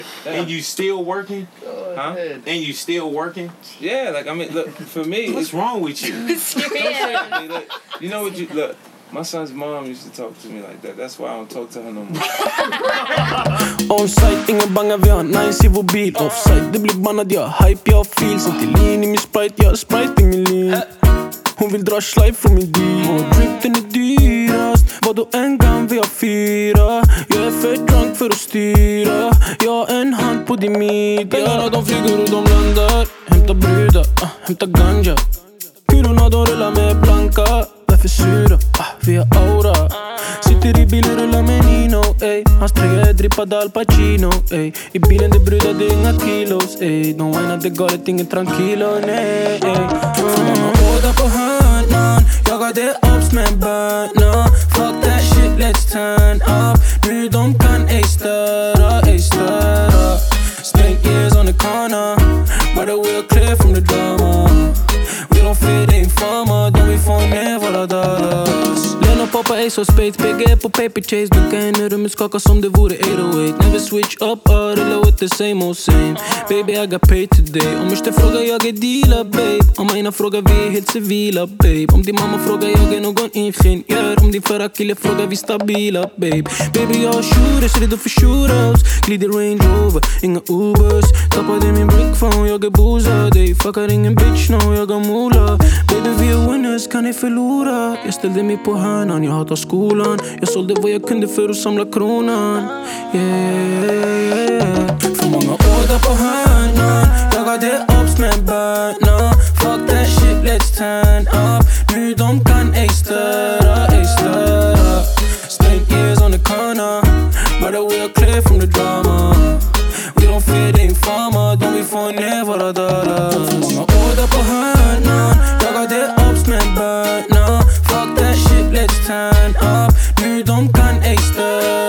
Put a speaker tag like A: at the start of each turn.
A: And you still working? Huh? And you still working?
B: Yeah, like, I mean, look, for me...
A: What's wrong with you?
B: Look, you know what you... Look, my son's mom used to talk to me like that. That's why I don't talk to her no more.
C: On-site, ingen bangar, vi har nice i vår bil. Offside, det blir bannad, jag hype, jag feels. Inte lean i min Sprite, jag har Sprite i min lean. Hon vill dra slide från min deal. Och drip, den är dyrast. Vadå en gång vi har 4. Jag är för drunk för att styra. Jag har en hand på din midja. Pengarna de flyger och de landar. Hämta brudar, hämta ganja. Kulorna de rullar med blanka. Varför sura? Vi har aura. Sitter i bilen, rullar med Nino, ey. Hans tröja är drippad Al Pacino, ey. I bilen det brudar, det är inga kilos, ey. De whinar, det galet, ingen tranquilo, nej, ey. För många åda på hörnan. Jag har det ups med börna. Fuck that shit, let's turn up. Nu de kan ej störa, ej störa. Stank years on the corner. But we're clear from the drama. We don't fit in farmer, då vi får ner våra dollars. Lena poppa ace och spades, bygger på paper chase. Ducka in i rummet, skaka som det vore 808. Never switch up, rilla with the same old same. Baby I got paid today. Om Mr. frågar jag är dealer babe. Om mina frågar vi är helt civila babe. Om din mamma frågar jag är någon ingenjör. Om din förra kille frågar vi stabila babe. Baby jag har shooters, redo för shootouts. Glider Range Rover, inga Ubers. Tappade min brick phone, jag är boozad. Ey, fuckar ingen bitch no, jag har mula. Baby vi är winners, kan ni förlora? Jag ställde mig på hörnan, jag hatar skolan. Jag sålde vad jag kunde för att samla kronan. Yeah. För många år där på hörnan. Jag har det ups med börna. Fuck that shit, let's turn up. Nu de kan ej störa, ej störa. Stank years on the corner. But we are clear from the drama. We don't fit in farmer, då vi får ner våra dollars. För många år där på hörnan. Jag har det ups med börna. Fuck that shit, let's turn up. Nu de kan ej störa.